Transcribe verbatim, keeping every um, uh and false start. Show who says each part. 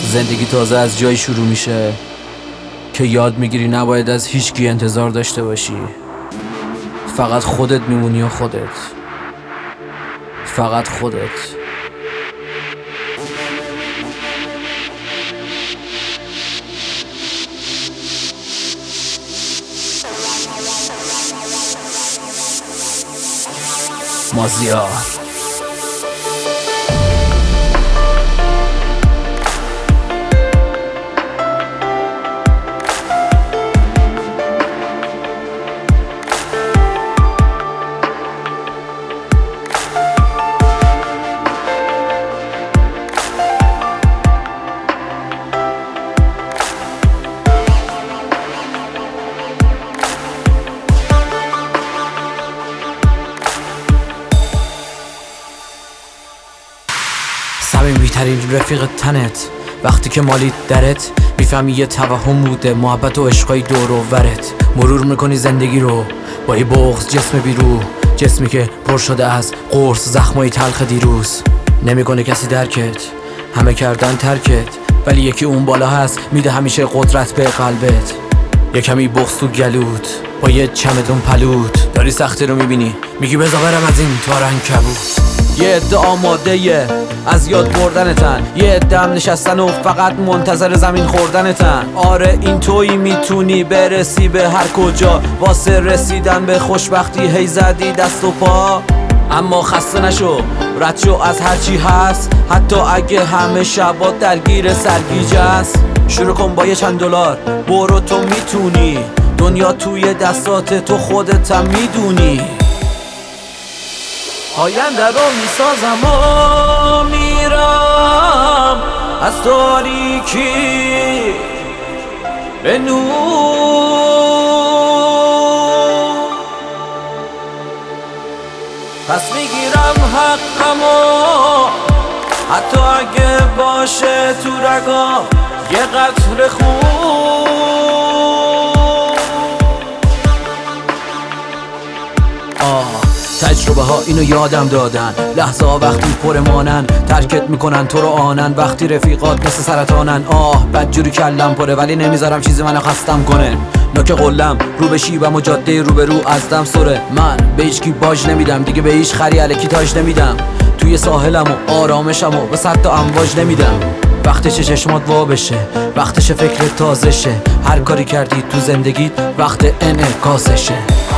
Speaker 1: زندگی تازه از جایی شروع میشه که یاد میگیری نباید از هیچکی انتظار داشته باشی. فقط خودت میمونی و خودت، فقط خودت. مازیار صمیمی‌ترین رفیق تنت، وقتی که مالید درت میفهمی یه توهم بوده محبت و عشقای دور و ورت. مرور میکنی زندگی رو با یه بغض جسم بیرو، جسمی که پر شده از قرص زخمای تلخ دیروز. نمیکنه کسی درکت، همه کردن ترکت، ولی یکی اون بالا هست میده همیشه قدرت به قلبت. یه کمی بغض تو گلود با یه چمدون پلود، داری سختی رو میبینی میگی بزا برم از این تارن کبود. یه عده آماده یه از یاد بردنتن، یه عده هم نشستن و فقط منتظر زمین خوردنتن. آره این تویی میتونی برسی به هر کجا، واسه رسیدن به خوشبختی هی زدی دست و پا. اما خسته نشو، رد شو از هرچی هست، حتی اگه همه شبا درگیر سرگیجه است. شروع کن با یه چند دلار، برو تو میتونی، دنیا توی دستات، تو خودت هم میدونی. آینده رو میسازم و میرم از تاریکی به نور. پس میگیرم حقمو حتی اگه باشه تو رگام یه قطره خون. آه تجربه ها اینو یادم دادن، لحظه ها وقتی پرمانن ترکت میکنن تو رو آنن، وقتی رفیقات مثل سرطانن. آه بدجوری کلم پره ولی نمیذارم چیزی منو خستم کنه. نوک قلم رو به شیبم و جاده رو به رو از دم سره. من به هیچکی باج نمیدم دیگه، به هیچ خری الکی تاج نمیدم. توی ساحلم و آرامشم و به صد تا امواج نمیدم. وقتش چشمات وا بشه، وقتش فکرت تازه شه، هر کاری کردی تو زندگیت وقت انعکاسشه.